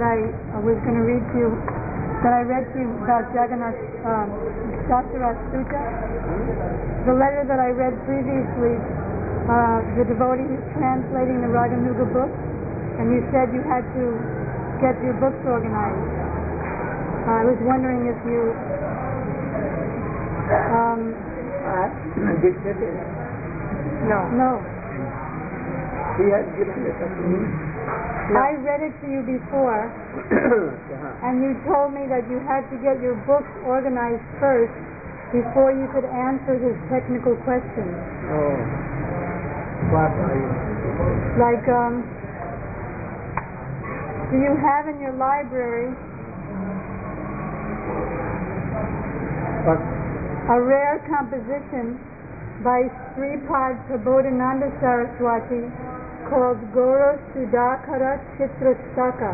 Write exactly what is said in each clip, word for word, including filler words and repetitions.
I was going to read to you, that I read to you about Jagannath um, Dasarath Sutta. The letter that I read previously, uh, the devotee is translating the Raganuga book, and you said you had to get your books organized. I was wondering if you um, no. No. He has given it to me. No. I read it to you before, and you told me that you had to get your books organized first before you could answer his technical questions. Oh. What are you? Like, um, do you have in your library What? a rare composition by Sripad Prabodhananda Saraswati called Goro Sudhakara Chitrastaka.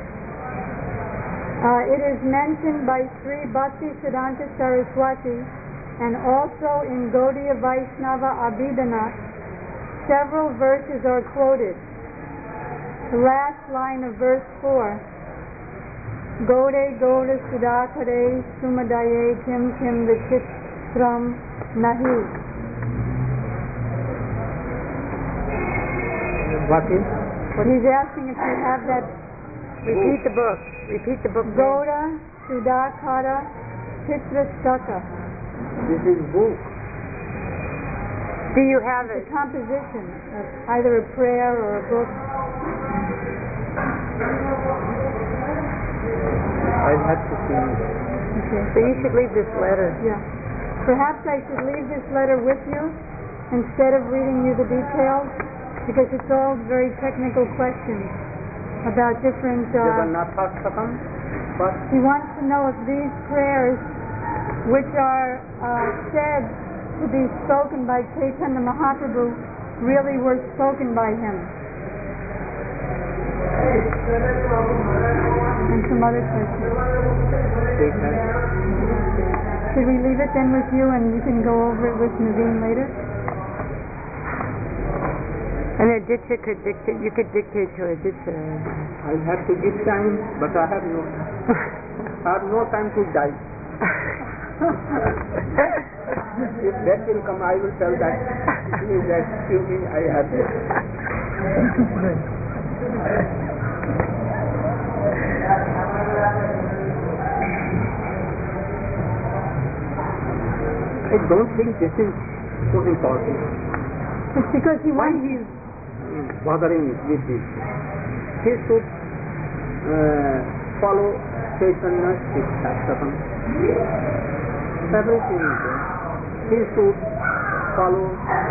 Uh, it is mentioned by Sri Bhakti Siddhanta Saraswati and also in Gaudiya Vaishnava Abhidhana. Several verses are quoted. The last line of verse four, Gode Gode Sudhakare Sumadaye Kim Kim Vichitram Nahi. What is? But he's asking if you have that. Repeat the book. Repeat the book. Goda Sudhakara Chitrastaka. This is book. Do you have It's it? a composition of either a prayer or a book. I'll have to see. Okay. So you should leave this letter. Yeah. Perhaps I should leave this letter with you instead of reading you the details, because it's all very technical questions about different. Uh, Jagannatha-sakam. What? he wants to know if these prayers, which are uh, said to be spoken by Chaitanya Mahaprabhu, really were spoken by him. And some other questions. Should we leave it then with you, and you can go over it with Naveen later? And Aditya could dictate. You could dictate to Aditya. I'll have to give time, but I have no I have no time to die. If that will come, I will tell that. Please excuse me, I have to. I don't think this is so important. It's because he Why wants. he is bothering with this? He should uh, follow Chaitanya's Shastakam. Everything is there. He should follow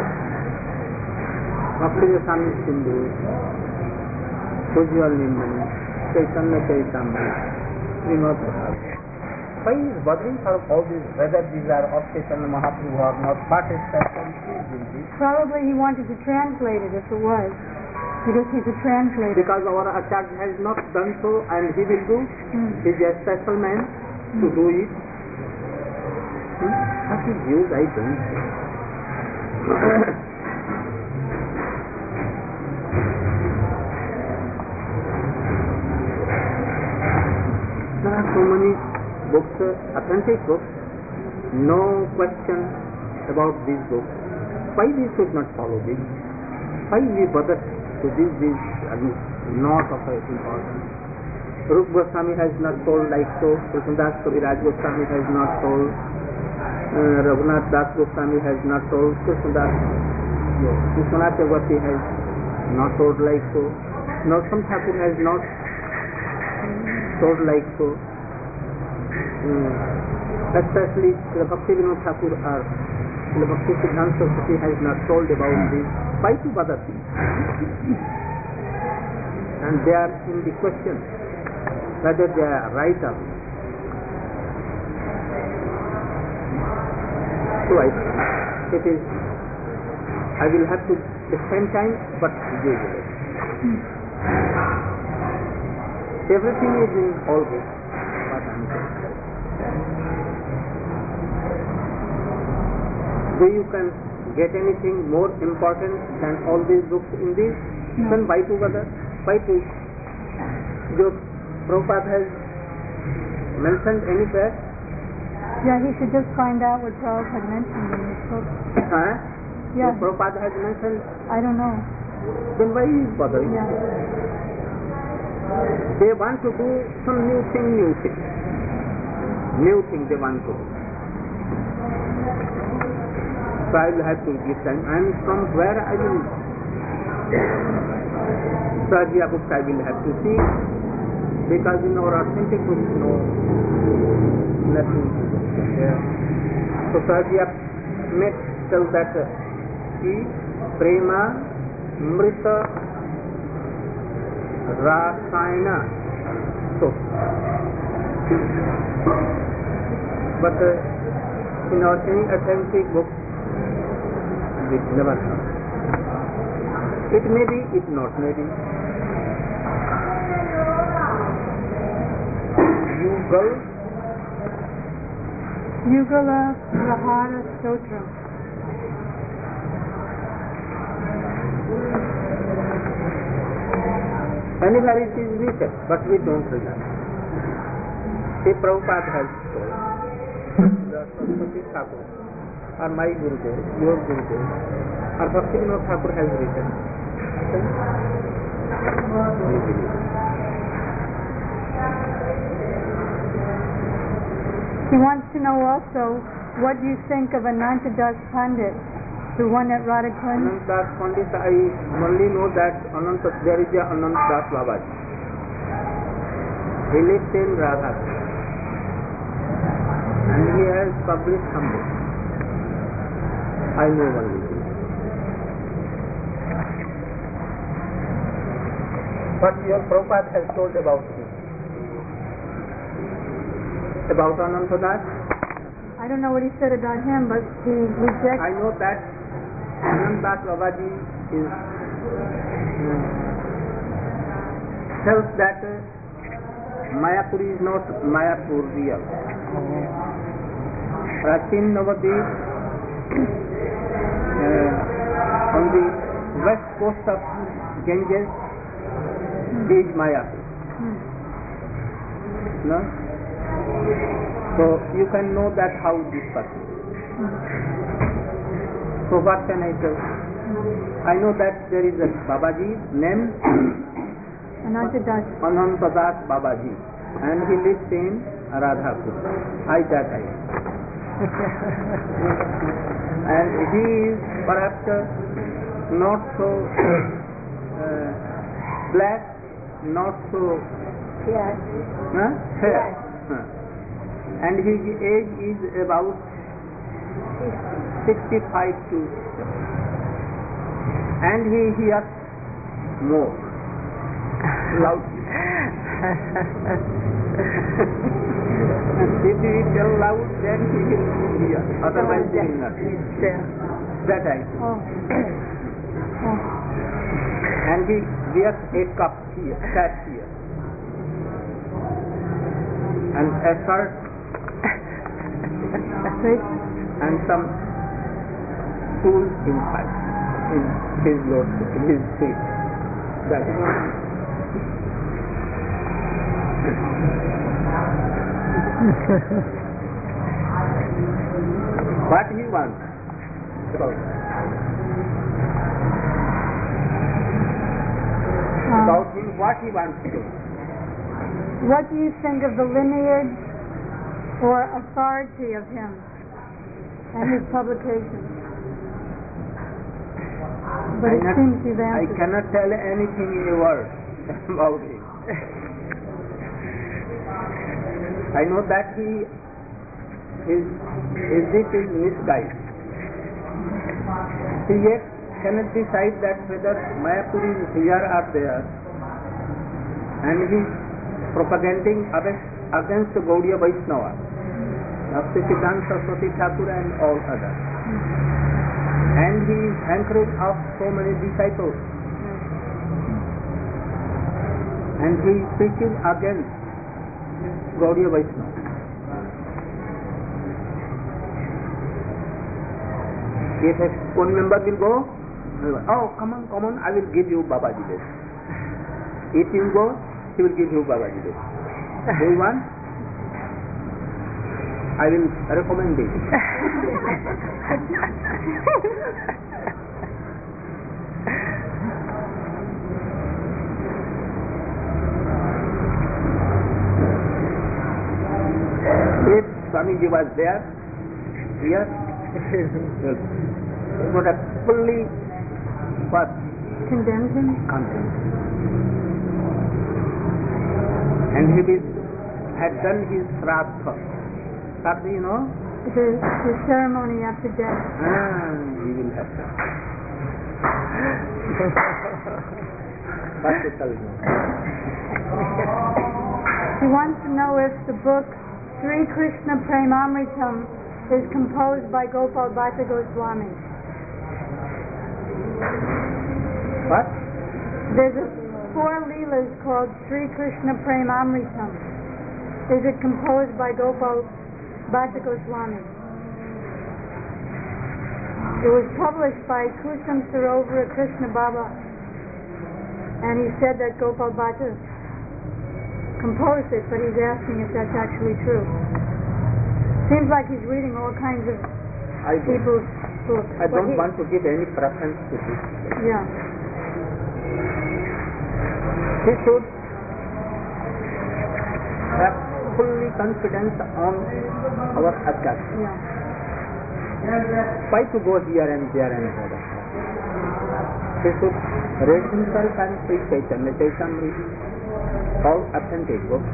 Bhakti Swami Sindhu, Ujjwal Nimbani, Chaitanya Chaitamrita, Srimad Bhagavatam. Why is bothering for all these, whether these are of Chaitanya Mahaprabhu or not, what is special is in this? Probably he wanted to translate it if it was, because he's a translator. Because our Acharya has not done so, and he will do. Mm. He is a special man to do it. Hmm? What is use? I don't know. There are so many books, uh, authentic books, no question about these books. Why we should not follow this? Why we bother to this? This is not of importance. Rup Goswami has not told like so. Krishnadas Kaviraj Goswami has not told. Uh, Raghunath Das Goswami has not told. Krishnadas Krishnadas Chakravarti has not told like so. Narottama Thakur has not told like so. Uh, especially the Bhakti Vinod Thakur or the Bhakti Siddhanta Saraswati has not told about this. Why to bother this? And they are in the question whether they are right or not. So I think it is, I will have to spend time, but give it. Everything is in all books. What I am saying. So you can get anything more important than all these books in this? No. Then why to bother? Why to just Prabhupada has mentioned anywhere? Yeah, he should just find out what Prabhupada mentioned in his book. Huh? Yeah. If Prabhupada has mentioned, I don't know. then why is bothering? Yeah. They want to do some new thing, new thing. New thing they want to do. So I will have to give time. And from where I will, Sahajya books I will have to see, because in our authentic books, no, nothing there. So Sahajya may tell that he prema mrita rasayana. So, but uh, in our any authentic book, it never comes. It may be, it not may be. Yugal Yugala Prahara Stotram. Anywhere it is written, but we don't remember. See, Prabhupada has told, the Saraswati Thakur, or my Gurudev, your Gurudev, or Bhaktivinoda Thakur has written. We believe. He wants to know also what you think of Anantadas Pandit, the one at Radhakund. Anantadas Pandit, I only know that Ananta, there is a Anantadas Babaji. He lives in Radhakund. And he has published some books. I know only this. What your Prabhupada has told about him? About Anantadas? I don't know what he said about him, but he rejects. I know that Anantadas Babaji is uh, tells that uh, Mayapur is not Mayapur real. Prachin Navadip uh, on the west coast of Ganges is Mayapur. Hmm. No? So you can know that how this person. So what can I tell? I know that there is a Babaji named Anantadas. Anantadas Babaji, and he lives in Radhakund. I that I. And he is perhaps uh, not so uh, black, not so Yes. huh? fair. Huh. And his age is about sixty-five to seventy. And he hears more loudly. If he tell loud, then he will hear. Otherwise, he will not hear. That I see. Oh. Oh. And he wears a cup here, that here, and a shirt, Great. and some tools inside in his lordship, in his feet. That is all. What he wants about Um, about him, what he wants to do. What do you think of the lineage or authority of him and his publications? But I it not- seems you've I answered. cannot tell anything in a word about him. I know that he his his this is misguided. He yet cannot decide that whether Mayapur is here or there, and he is propagating against, against Gaudiya Vaishnava, Bhaktisiddhanta Saraswati Thakur and all others. And he is hankering of so many disciples. And he preaches against Gaudiya Vaishnava. If a one member will go, oh, come on, come on, I will give you Babaji this. If you go, he will give you Babaji this. Do you want? I will recommend it. If Swamiji was there, here, it would have fully what? Condemned him? Condemned. And he will, had done his Shraddha. Shraddha, you know? The, the ceremony after death. Ah, he will have done. What to tell you? He wants to know if the book Sri Krishna Premamritam is composed by Gopal Bhatta Goswami. What? There's a four leelas called Sri Krishna Premamritam. Is it composed by Gopal Bhatta Goswami? It was published by Kusum Sarovara Krishna Baba, and he said that Gopal Bhatta composed it, but he's asking if that's actually true. Seems like he's reading all kinds of I don't, people's books. I But don't he- want to give any preference to this. Yeah. He should have fully confidence on our Adhyatma. Yeah. Why to go here and there and there? He should read himself and Sri Chaitanya Chaitamrita, all authentic books.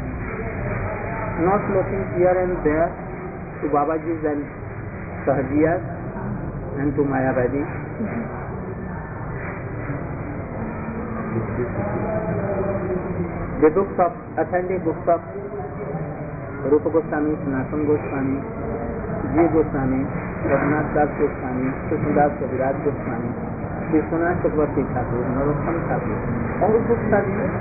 Not looking here and there to Babaji's and Sahajiyas and to Mayavadi. The books of, authentic books of Rupa Goswami, Sanatana Goswami, Jiva Goswami, Raghunath Das Goswami, Krishnadas Kaviraj Goswami, Vishwanath Chakravarti Thakur, Narottam Thakur. All books are there.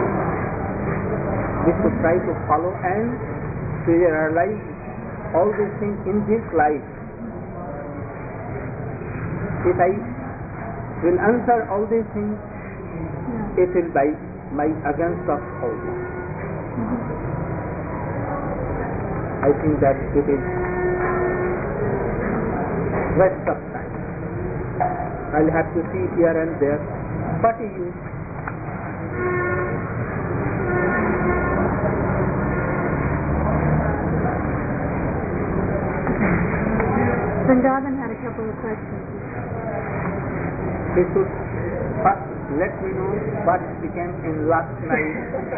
We should try to follow and to realize all these things in this life. If I will answer all these things, Yeah. it will be my against of all this. I think that it is waste of time. I'll have to see here and there. What is you? Vrindavan had a couple of questions. He should first let me know what became in last night.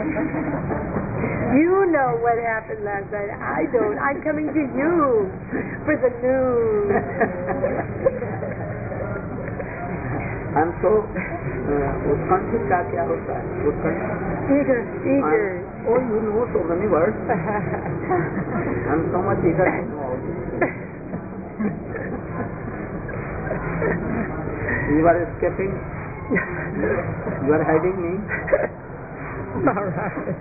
You know what happened last night. I don't. I'm coming to you for the news. I'm so uh, उत्कंठित का क्या होता है? उत्कंठित. Eager, eager. Oh, you know so many words. I'm so much eager to know all this. You are escaping. You are hiding me. All right.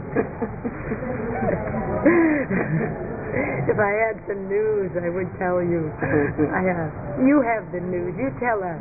If I had some news, I would tell you. I have. You have the news. You tell us.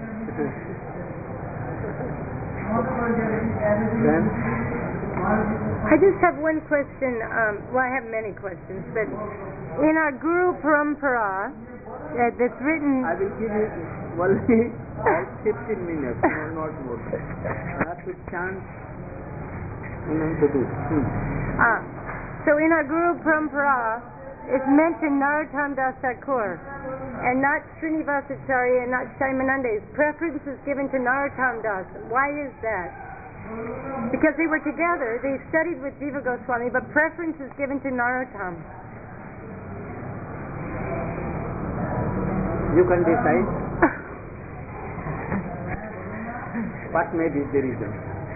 Then, I just have one question. Um, well, I have many questions, but in our Guru Parampara, uh, that's written. I will give you only fifteen minutes, no, not more. I have to chant and to do. Hmm. Ah, so in our Guru Parampara, it's mentioned Narottam Das Thakur, and not Srinivasacharya and not Shaimanandes. Preference is given to Narottam Das. Why is that? Because they were together, they studied with Jiva Goswami, but preference is given to Narottam. You can decide what may be the reason.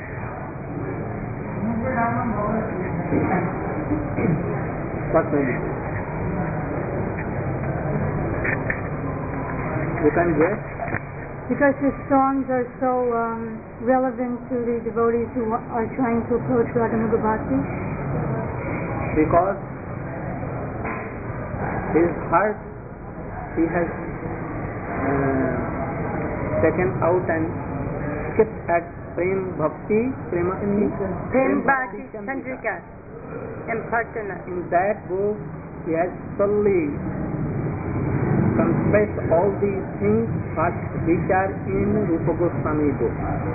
What may be? You can guess. Because his songs are so um, relevant to the devotees who wa- are trying to approach Raganuga Bhakti. Because his heart he has uh, taken out and skipped at Prem Bhakti, Prema Prem Bhakti Chandrika. And Patana. In that book, he has solely confessed all these things which are in Rupa Goswami book.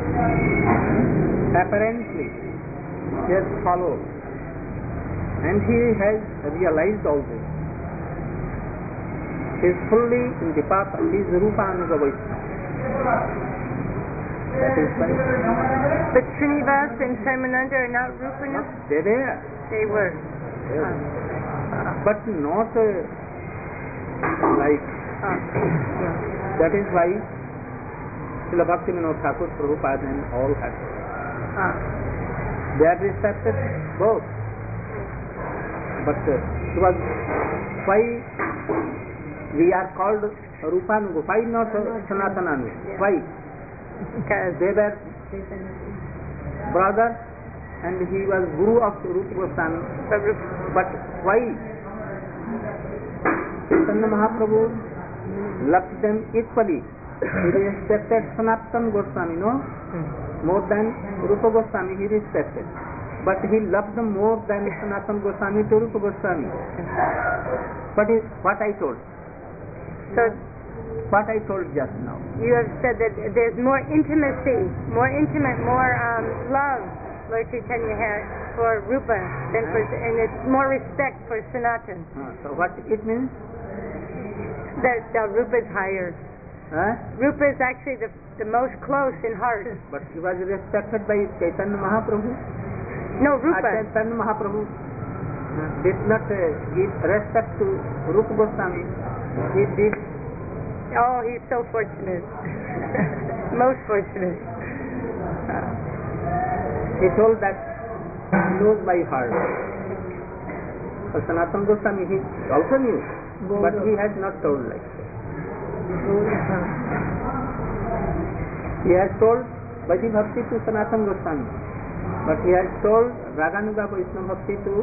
Apparently, he has followed and he has realized all this. He is fully in the path of his Rupa Anuga Vaishnava. That is why. But Srinivas and Simananda are not Rupana? They were. They were. They were. But not uh, like. Uh, yeah. That is why Srila Bhaktivinoda Thakur, Prabhupada and all had. Uh. They are respected both. But uh, it was why we are called Rupanuga, why not uh, Sanatananuga? Yeah. Why? Because They were brothers and he was Guru of Rupa Goswami. But why? Chaitanya Mahaprabhu loved them equally. He respected Sanatana Goswami, no? More than Rupa Goswami he respected. But he loved them more than Sanatana Goswami to Rupa Goswami. But is what I told. So what I told just now. you have said that there's more intimacy, more intimate, more um, love Lord Chaitanya had for Rupa than for, and it's more respect for Sanatan. Uh, so what it means? That uh, Rupa is higher. Huh? Rupa is actually the the most close in heart. But he was respected by Chaitanya Mahaprabhu. No, Uh, Rupa. Chaitanya Mahaprabhu uh, did not uh, give respect to Rupa Goswami. He did. Oh, he's so fortunate. Most fortunate. Uh, He told that he knows by heart. For Sanatana Goswami he also knew, but he has not told like that. He has told Vaidhi Bhakti to Sanatana Goswami, but he has told Raganuga Vaishnava Bhakti to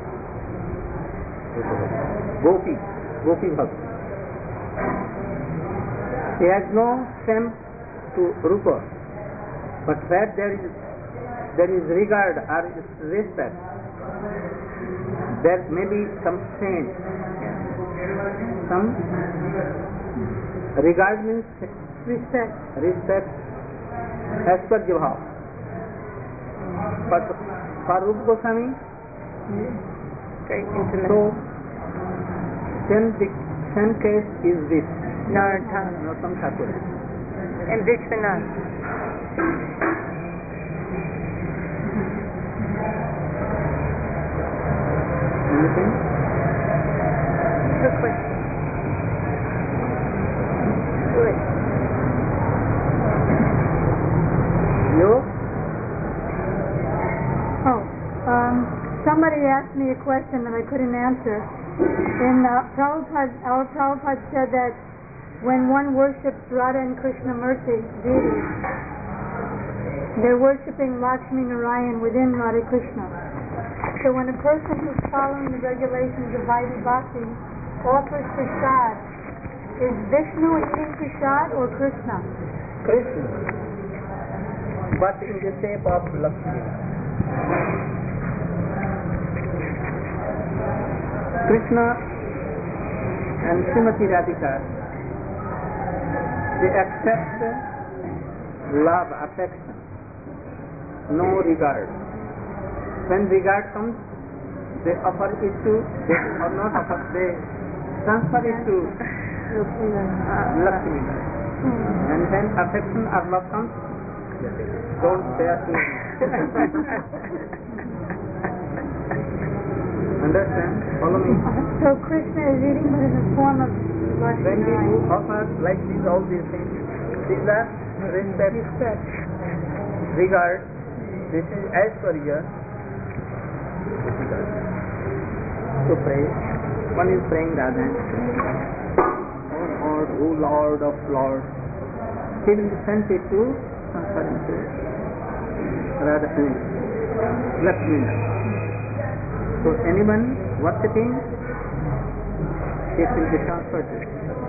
Gopi, Gopi Bhakti. He has no stamp to Rupa, but where there is there is regard or respect, there may be some strain. Some regard means Respect. respect as per Jivha. But for Rupa Goswami, very intimate. so then the same case is this. Narottam Narottam Thakur. and Vishwanath. Anything? Good question. Good. You? Oh, um, somebody asked me a question that I couldn't answer. In uh, Prabhupada, our Prabhupada said that when one worships Radha and Krishnamurti deities, they're worshipping Lakshmi Narayan within Radha Krishna. So when a person who's following the regulations of Vaidhi Bhakti offers prasad, is Vishnu eating prasad or Krishna? Krishna. But in the shape of Lakshmi. Krishna and Srimati Radhika, they accept love, affection, no regard. When regard comes, they offer it to, they or not offer, they transfer it to Lakshmi. And when affection or love comes, don't dare to. Understand? Follow me. So Krishna is eating but in the form of Lakshmi When we do Narayan. offer like these, all these things, these are respect, regard. This is as per your difficult. To pray, one is praying Radha. Oh Lord, O Lord of Lords, he will send it to transfer into Radha, Lakshmi. So anyone worshipping, it will be transferred to it.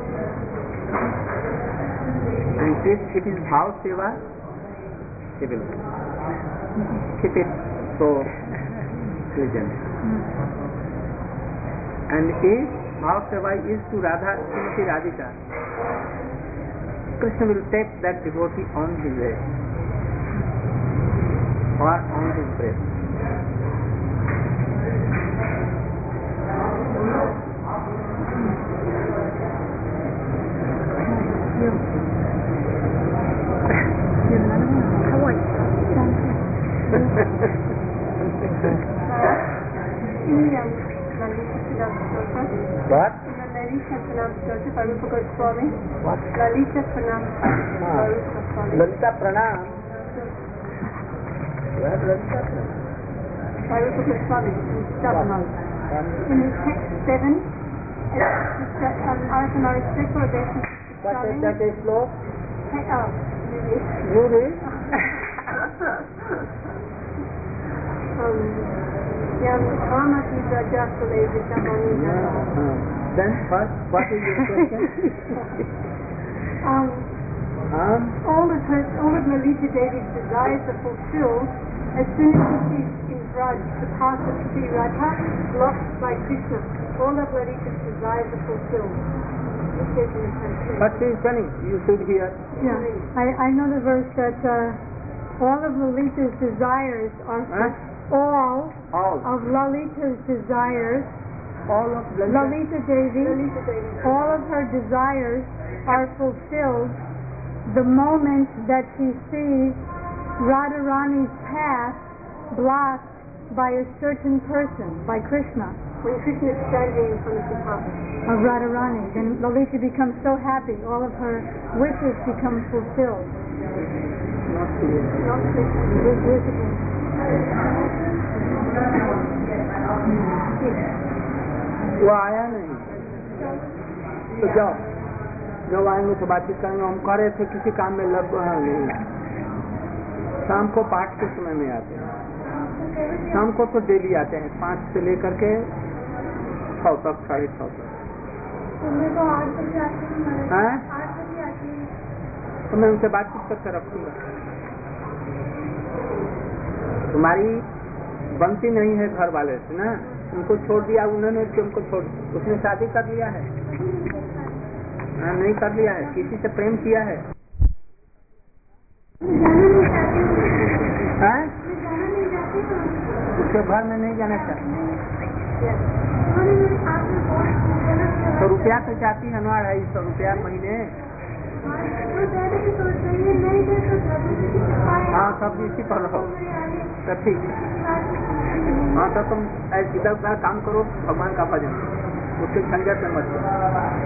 And if it is Bhav Seva, he will keep it so legend. And if Bhav Seva is to Radha Srimati Radhika, Krishna will take that devotee on his way or on his breast. What? Lalita Pranam Joseph Arupa Goswami. What? Lalita Pranam Ah. Arupa Goswami. Lalita Pranam. Where Lalita Pranam? Arupa Goswami. Jagannatha. In text seven, it's an Arthanaric declaration. What is that is slow? Oh, You read? um, Yam Kamati Rajasale Vishamani. Then first, what is your question? Um, um, all of her, all of Lalita Devi's desires are fulfilled as soon as she sees in Braj the path of Sri Radha blocked by Krishna. All of Lalita's desires are fulfilled. It says in the translation. what she is telling? You should hear. Yeah, I, I know the verse that uh, all of Lalita's desires are Huh? all All. of Lalita's desires, All of Lalita. Lalita Devi, Lalita Devi. all of her desires are fulfilled the moment that she sees Radharani's path blocked by a certain person, by Krishna, When Krishna is standing in front of the path. of Radharani. Then Lalita becomes so happy, all of her wishes become fulfilled. Not clear. Not Krishna. This wishes. वो आया नहीं तो जाओ जब आएंगे तो बातचीत करेंगे. हम कह रहे थे किसी काम में लग नहीं. शाम को पाठ के समय में आते हैं. शाम को तो डेली आते हैं पाँच से लेकर के छः तक साढ़े छः तक. हैं? तो मैं उनसे बातचीत करके रखूंगा. तुम्हारी बनती नहीं है घर वाले से ना, उनको छोड़ दिया उन्होंने कि उनको छोड़, उसने शादी कर लिया है. हाँ, नहीं कर लिया है, किसी से प्रेम किया है. हाँ? उसके घर में नहीं जाना चाहते तो रुपया तो चाहती है ना, ढाई सौ रुपया महीने. हाँ, सब इसी पर रहो तो ठीक. हाँ, तो तुम इधर उधर काम करो, भगवान का भजन, उसके झंझट में मत करो.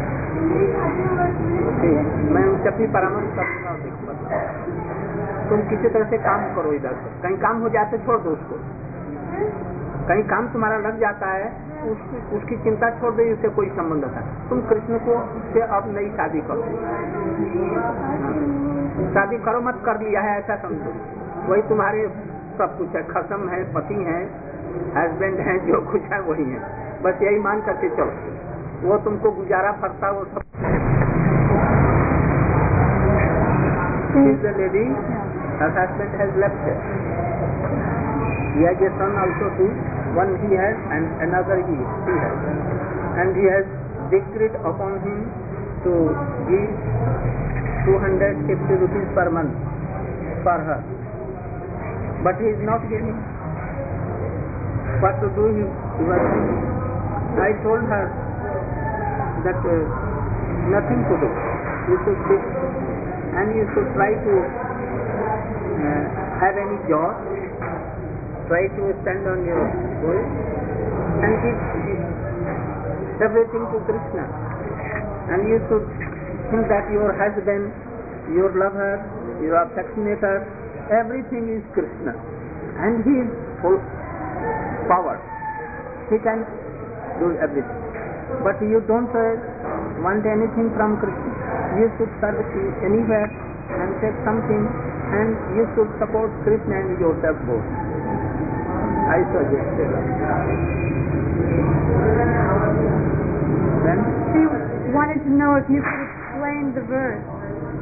ठीक, मैं उनसे अपनी परामर्श करूँगा. तुम किसी तरह से काम करो, इधर कहीं काम हो जाते छोड़ दो उसको. कहीं काम तुम्हारा लग जाता है, उसकी उसकी चिंता छोड़ दो, उससे कोई संबंध था. तुम कृष्ण को से अब नई शादी करो. शादी करो मत, कर लिया है ऐसा समझो. वही तुम्हारे सब कुछ है, खसम है, पति है, हस्बैंड है, जो कुछ है वही है. बस यही मान करके चलो. वो तुमको गुजारा फरता वो सब. Lady, her husband has left her. He has a son also too. One he has and another he, he has. And he has decreed upon him to give two hundred fifty rupees per month for her. But he is not giving. What to do? He, he was thinking. I told her that uh, nothing to do. You should sit and you should try to uh, have any job. Try to stand on your foot and give everything to Krishna. And you should think that your husband, your lover, your affectionator, everything is Krishna. And he is full power. He can do everything. But you don't uh, want anything from Krishna. You should search anywhere and take something, and you should support Krishna and yourself both. I suggested. Then She wanted to know if you could explain the verse.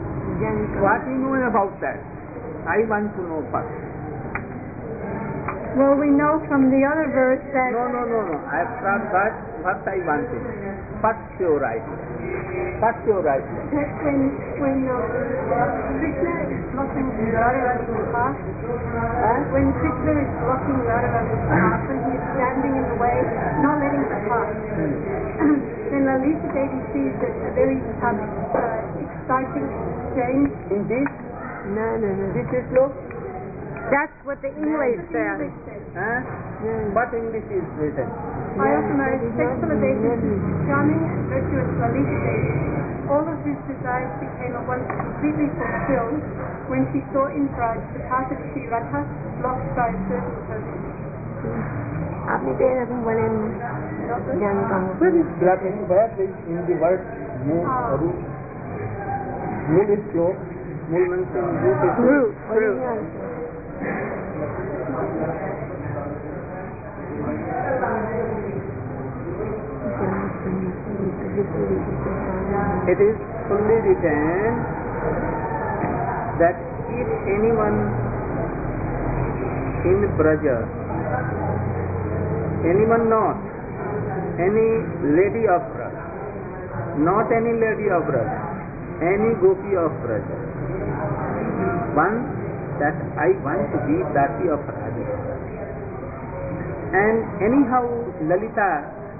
what you know about that? I want to know first. Well, we know from the other verse that... No, no, no, no. I have not got what I wanted. First your right. First your right. That when, when uh, Krishna is blocking Radharani's path, uh, when Krishna is blocking Radharani's path, when he is standing in the way, not letting her pass, Hmm. then Lalita Devi sees a, a very um, uh, exciting change. In this, No, no, no. this is look. That's what the English says. Huh? What English is written? I offer my respectful obeisance to charming and virtuous Lalita Devi, all of whose desires became at once completely fulfilled when she saw Indraj, the path of Sri Radha, blocked by a certain person. आपने तेरा तुम बोले जानता हूँ. Blocking where is in the word Mool, root. Mool is slow. Mool means in root is Root, root. It is fully written that if anyone in Braja, anyone not, any lady of Braja, not any lady of Braja, any gopi of Braja, one that I want to be Dasi of Radhika. And anyhow Lalita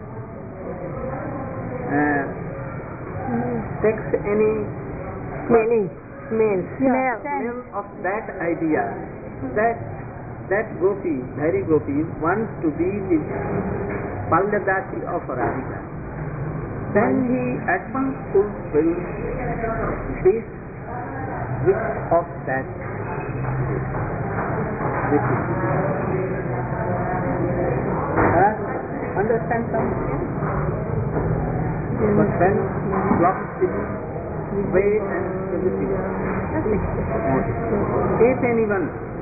uh, takes any Smelling, smell, smell. smell of that idea that that gopi, Dhari gopi, wants to be the Palyadasi of Radhika. Then he at once fulfills this wish of that wish. Uh, understand something? But then blocks the way and everything. If anyone,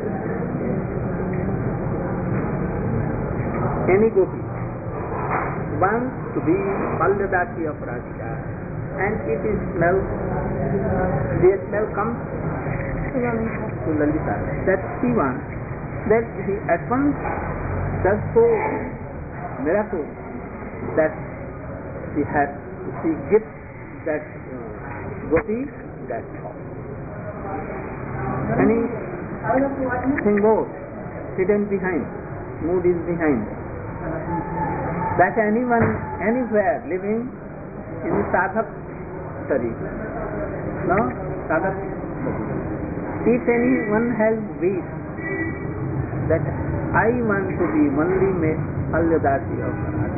any gopi, wants to be Palyadasi of Radhika, and if it smells, the smell comes to Lalita, that she wants, that he at once does so miracle that she has, she gives that uh, gopi that thought. Anything more hidden behind, mood is behind. That anyone, anywhere living in sadhak tariq, no? Sadhak. If anyone has wish that I want to be only Palyadasi of Radha,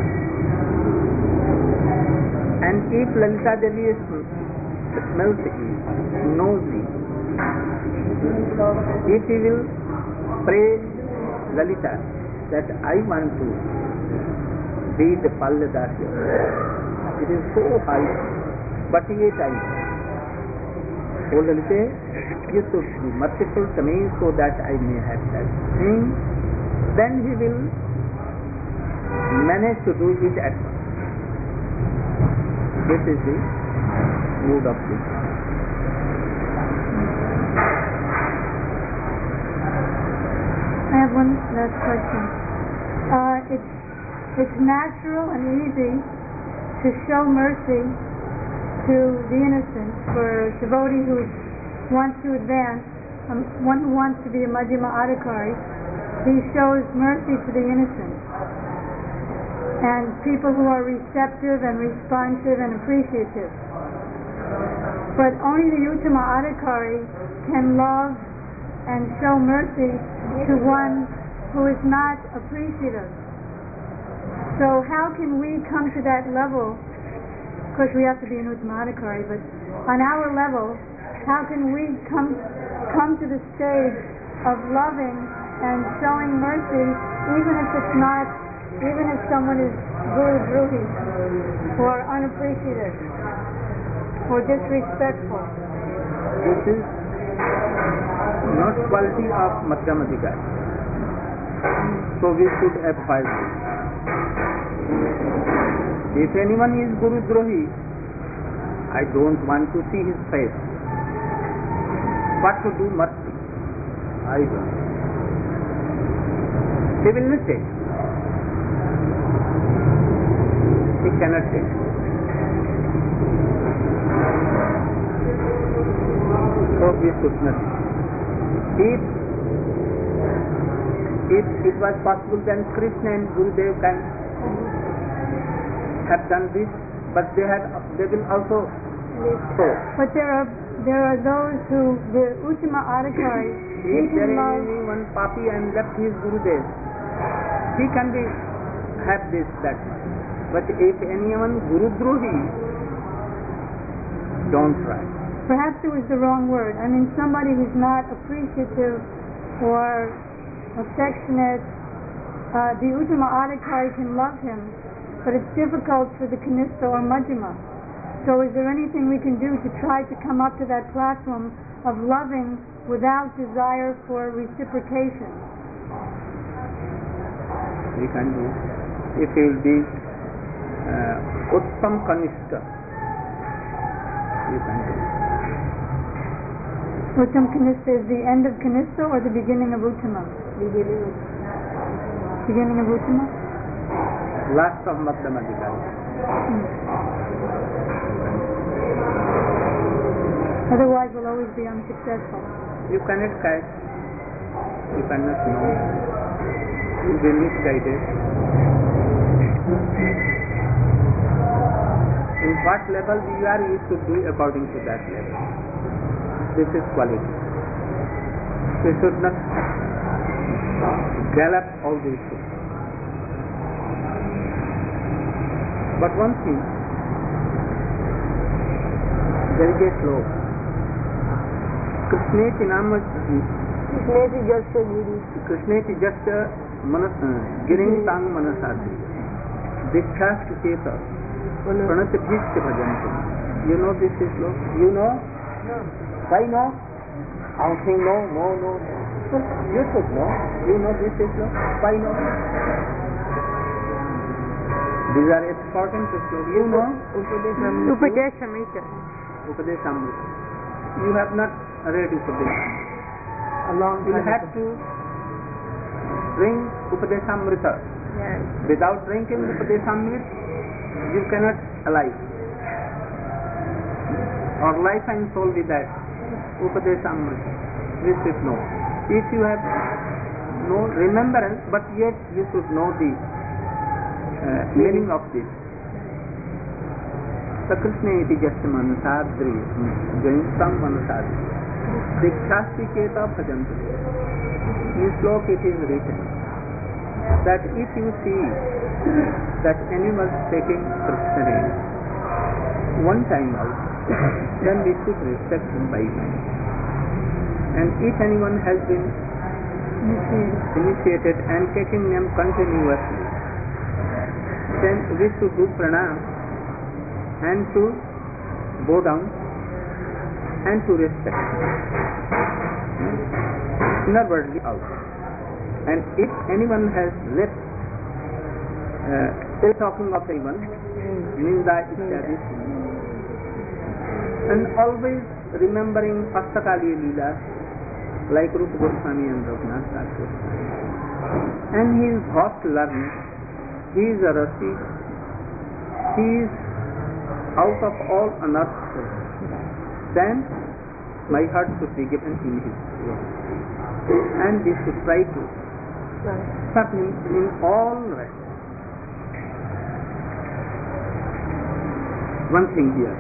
and if Lalita Devi smells it, knows it, if he will pray Lalita that I want to be the Palyadasi of Radha, it is so high, but yet I, oh Lalita, you should be merciful to me so that I may have that thing. Then he will manage to do it at once. This is the mood of this. I have one last question. Uh, it's, it's natural and easy to show mercy to the innocent. For a devotee who wants to advance, um, one who wants to be a Madhyama Adhikari, he shows mercy to the innocent. And people who are receptive and responsive and appreciative. But only the Uttama Adhikari can love and show mercy to one who is not appreciative. So how can we come to that level? Of course we have to be an Uttama Adhikari, but on our level, how can we come come to the stage of loving and showing mercy, even if it's not, even if someone is guru druhi, or unappreciative, or disrespectful? This is not quality of Madhyama Adhikari. So we should avoid it. If anyone is Guru Drohi, I don't want to see his face. What to do mercy? I don't. He will not take. He cannot take. So we should not. If if it was possible, then Krishna and Gurudev can have done this, but they had they will also. So, But there are there are those who the Uttama Adhikari if hate there and is love. anyone papi and left his Gurudev, he can be have this that much. But if anyone Gurudrohi, don't try. Perhaps it was the wrong word. I mean, somebody who's not appreciative or affectionate. Uh, the Uttama Adhikari can love him, but it's difficult for the Kanista or Majjhima. So is there anything we can do to try to come up to that platform of loving without desire for reciprocation? We can do. If he will be uh, Uttam Kanishta, you can do. Uttam Kanista is the end of Kanista or the beginning of Uttama? Beginning of Beginning of Uttama? Last of Madhyama Adhikari. Hmm. Otherwise we'll always be unsuccessful. You cannot catch. You cannot know. You will be misguided. In what level you are, you should do according to that level. This is quality. You should not gallop all these things. But one thing, there is a slope. Krishneti nama Krishneti Jasya Giri. Krishneti Jasya manas giring tang manasati Dikshasti cheta pranati bhishya bhajanti. You know this is slope? You know? No. Why no? I think no, no, no, no. You should know. You know this is slope? Why no? These are important slope. You know? Upadeshamrita. Upadeshamrita. You have not read Upadeshamrita. A long You time have ago. to drink Upadeshamrita. Yes. Without drinking Upadeshamrita, you cannot alive. Or life and soul with that Upadeshamrita. We should know. If you have no remembrance, but yet you should know the uh, meaning of this. So Krishna iti jasya manasadri jaintam manasadri dikshasti cheta bhajanti. In slok it is written that if you see that animal taking Krishna name one time out, then we should respect him by name. And if anyone has been initiated and taking name continuously, then we should do pranam and to bow down and to respect inwardly out. And if anyone has left uh, still talking of anyone, Ninda ityadi, and always remembering Astakali Leela like Rupa Goswami and Raghunath Das Goswami, and he is vast learning, he is a Rasi, he is out of all unearthly, then my heart should be given in his way, and we should try to serve him in all right. One thing here,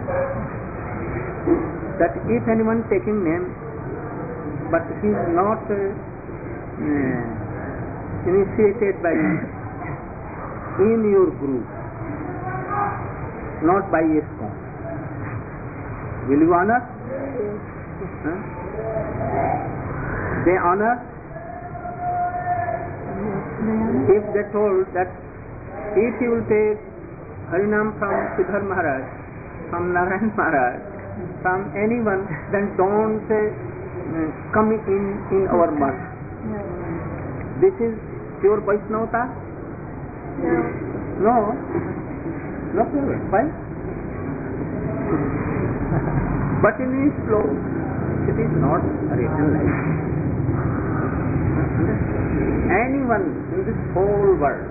that if anyone taking name, but he is not uh, uh, initiated by in your group, not by a song, will you honor? Huh? They honor if they told that if you will take Harinam from Siddhar Maharaj, from Narayan Maharaj, from anyone, then don't uh, come in in our mosque. This is pure Vaishnavata? No. No pure. Why? But in this flow, it is not written like that. anyone in this whole world,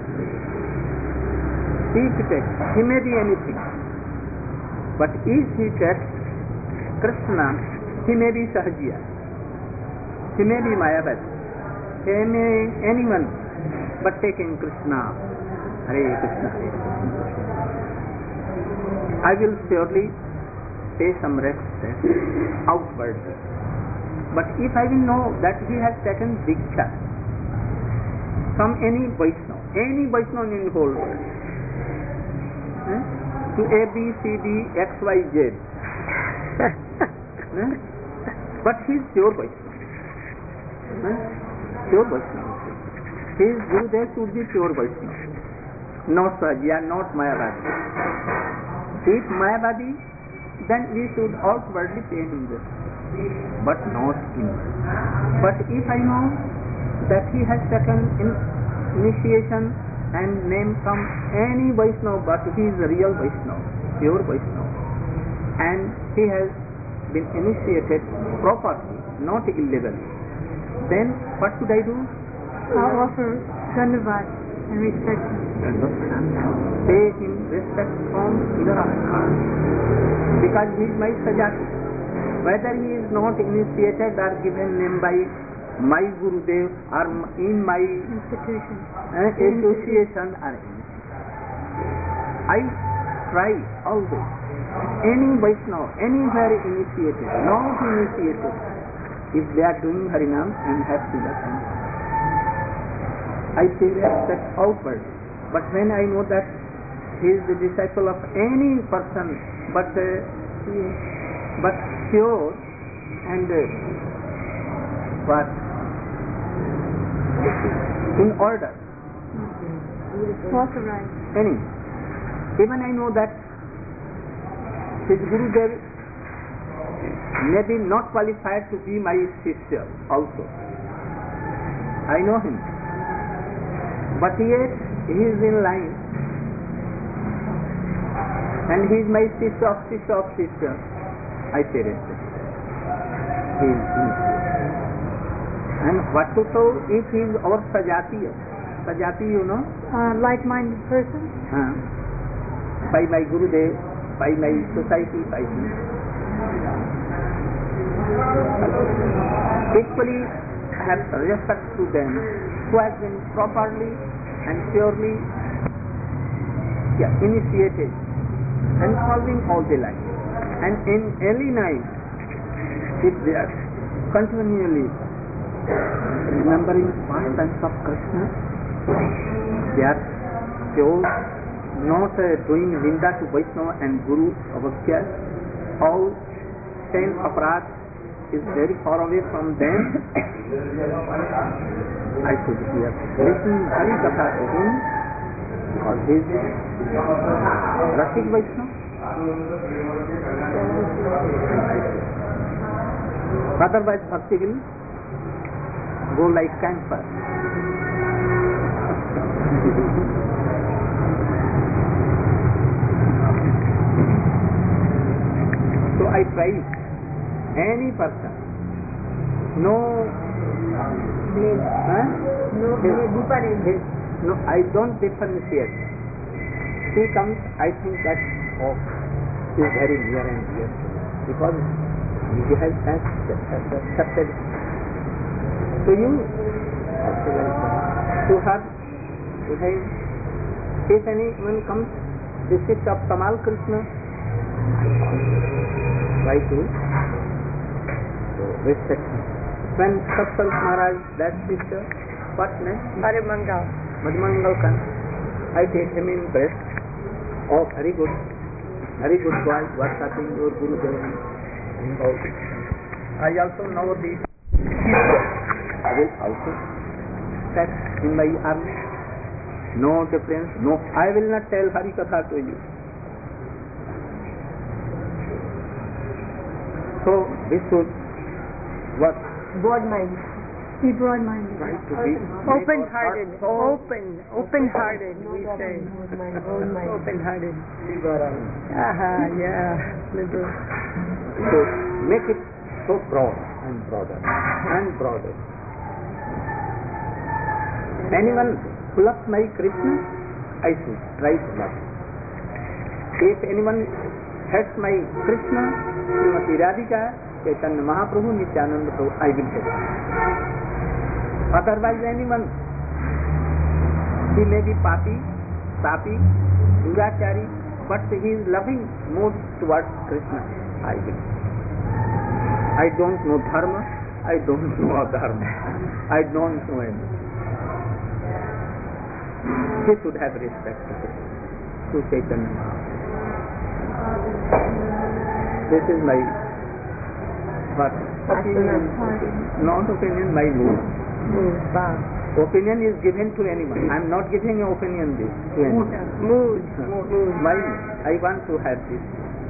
if he takes, he may be anything, but if he takes Krishna, he may be Sahajiya, he may be Mayavadi, he may anyone, but taking Krishna, Hare Krishna, Hare Krishna, I will surely pay some respect outwardly. But if I will know that he has taken Diksha from any Vaishnava, any Vaishnava in the whole world, eh, to A, B, C, D, X, Y, Z, eh, but he is pure Vaishnava, eh, pure Vaishnava. His Gurudev should be pure Vaishnava, not Sahajiya, not Mayavadi. If Mayavadi, then we should outwardly pay him this, but not inwardly. But if I know that he has taken in initiation and name from any Vaishnava, but he is a real Vaishnava, pure Vaishnava, and he has been initiated properly, not illegally, then what should I do? I'll offer Dhanavad and respect him. Pay him respect from the heart, because he is my Sajati. Whether he is not initiated or given name by my Gurudev or in my Institution, uh, association or anything, I try always. Any Vaishnava, anywhere initiated, not initiated, if they are doing Harinam and have Tilakan, I pay respect outward. But when I know that he is the disciple of any person, but uh, but pure and uh, what in order, authorized. any, even I know that his Gurudev may be not qualified to be my Shishya also. I know him, but yet he is in line, and he is my Shishya of Shishya of Shishya. I say respect. He is initiated. And what to do if he is our Sajati? Sajati, you know? Uh, like-minded person? Uh, by my Gurudev, by my society, by him. Equally, I have respect to them who has been properly and purely yeah, initiated and following all the life. And in early night, if they are continually remembering pastimes of Krishna, they are pure, not uh, doing Ninda to Vaishnava and Guru Avakya. All ten aparat is very far away from them. I should hear, listen Hari Katha to him, because he is Rasik Vaishnava. Otherwise, bhakti will go like camphor. So I try any person, no, huh? No, his, no, I don't differentiate. He comes, I think that oh, is very near and dear to me, because he has accepted to you, to her, to him. If anyone comes, the shift of Kamal Krishna, try to respect him. When Satsal Maharaj, that sister, what name? Madhumangal. Madhumangal Khan, I take him in breast. Oh, very good, very good boy, what happening your Guru Dev. I also know the I will also set in my army. No difference, no, I will not tell Hari Katha to you. So this should what? Broad mind. Be broad-minded. Try to be Open-hearted. so Open. Open-hearted, we say. Open-hearted. liberal. Aha, yeah. Liberal. So make it so broad and broader and broader. anyone loves my Krishna, I should try to love. If anyone hates my Krishna, Srimati Radhika, Chaitanya Mahaprabhu, Nityananda Prabhu, I will hate. Otherwise anyone, he may be papi, papi, durachari, but he is loving more towards Krishna, I will. I don't know dharma, I don't know adharma, I don't know anything. He should have respect to Chaitanya Mahaprabhu. This is my what? Opinion. Not opinion, my mood. Opinion is given to anyone. I am not giving an opinion this to anyone. Mood. Mood. My mood. I want to have this.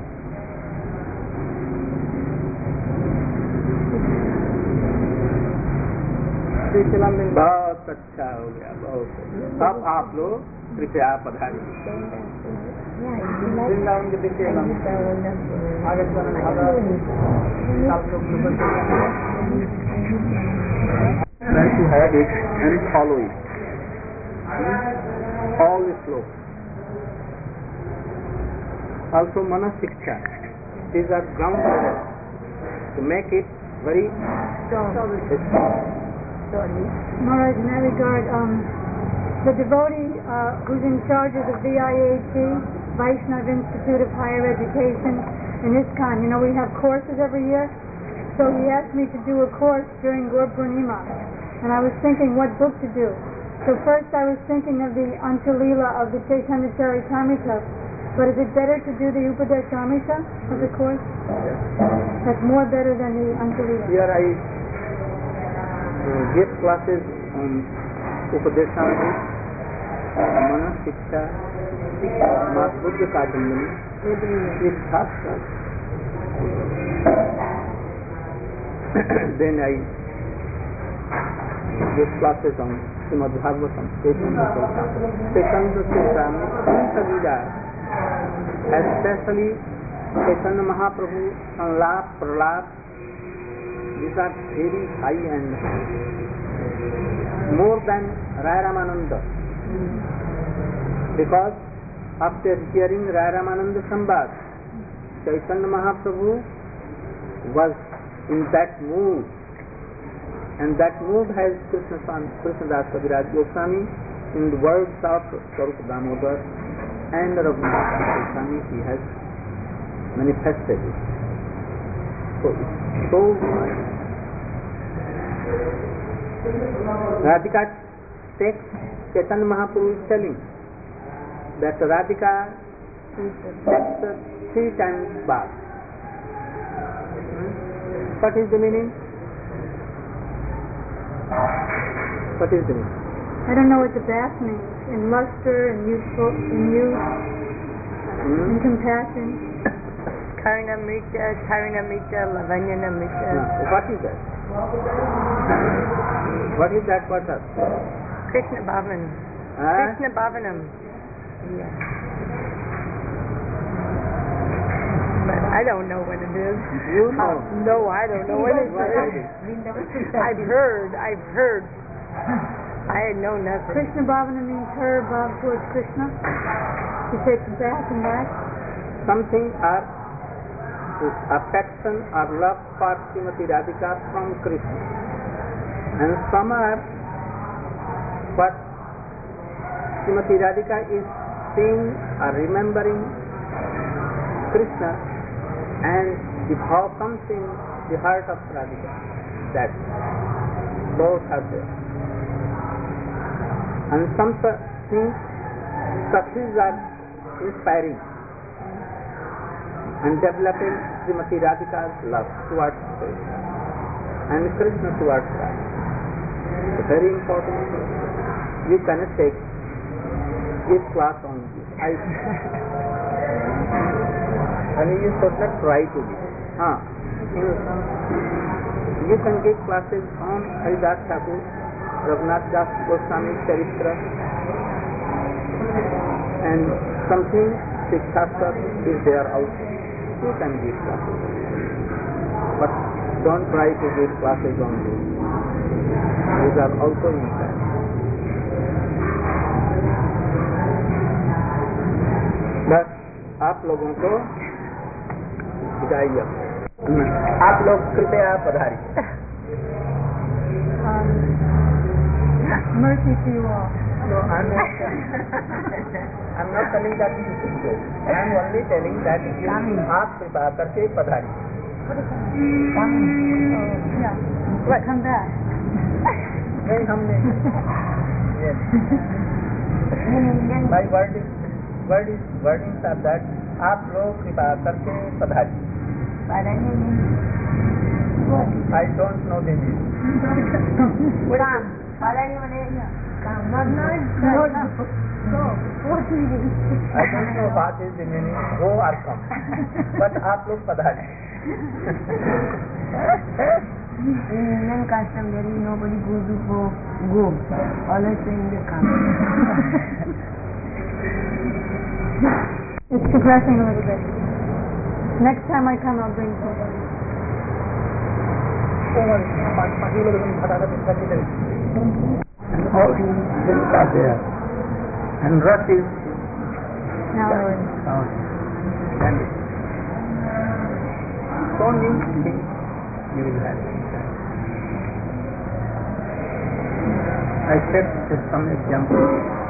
बहुत अच्छा हो गया, बहुत अच्छा। अब आप लोग कृपया पधारिए। वृंदावन के देखिए आगे try to have it and follow it. All is slow. Also mana shiksha. These are ground to make it very strong. Maharaj, in that regard, um, the devotee uh, who's in charge of the V I A T, Vaishnav Institute of Higher Education, in ISKCON, you know, we have courses every year, so he asked me to do a course during Gur Purnima, and I was thinking what book to do. So first I was thinking of the Antalila of the Chaitanya Charitamrita, but is it better to do the Upadeshamrita as a course? Yes. That's more better than the Antalila. Here I uh, give classes on Upadeshamrita, Mana Shiksha, Buddha Kadambini, with Shastra. Then I give classes on Srimad Bhagavatam, Chaitanya Charitamrita, Chaitanya especially Chaitanya Mahaprabhu, Sanlap, Pralap, these are very high and more than Raya Ramananda. Because after hearing Raya Ramananda Sambad, Chaitanya Mahaprabhu was in that mood, and that mood has Krishna Das Kaviraj Goswami in the words of Swarupa Damodar and Raghunath Goswami, he has manifested it. So it's so much. Radhika takes, Chaitanya Mahaprabhu is telling that Radhika takes three times bath. What is the meaning? What is the meaning? I don't know what the bath means. In luster, in youthful, in youth, Hmm? in compassion. Karinamrita, Karinamrita, Lavanyanamrita. No. What is that? What is that water? Krishna Bhavan. Huh? Krishna Bhavanam. Yeah. But I don't know what it is. You know. No, I don't know what it What is is. it? I've heard, I've heard. I had known nothing. Krishna Bhavana means her bhav towards Krishna. She takes a bath in that. Something are affection or love for Srimati Radhika from Krishna, and some are what Srimati Radhika is seeing or remembering Krishna, and the bhav comes in the heart of Radhika. That both are there. And some things, success are inspiring and developing Srimati Radhika's love towards Krishna and Krishna towards Radhika. It's very important. You cannot take this class on this. I and you should not try to be. Huh. You can give classes on Haridas Thakur, Raghunath Das Goswami Charitra, and something Shikshastra is there also. You can give classes, but don't try to give classes on this. These are also inside. बस आप लोगों को विदाई अब आप लोग कृपया पधारिए. Um, mercy to you all. No, I'm not. I'm not telling that you should go. I'm only telling that you आप कृपा करके पधारिए. Yeah. What? Come back. नहीं हमने. Yes. My word is word is wordings are that आप लोग कृपा करके पधारिए. I don't know the meaning. Come. Padani mane come. Not not go. Go. What meaning? I don't know what is the meaning go or come. But आप लोग पधारिए. In Indian custom, there is nobody goes to go. Go. Always saying they come. It's progressing a little bit. Next time I come, I'll bring somebody. All things are there. And rust is Now, down. And so new things you will have. I set some examples.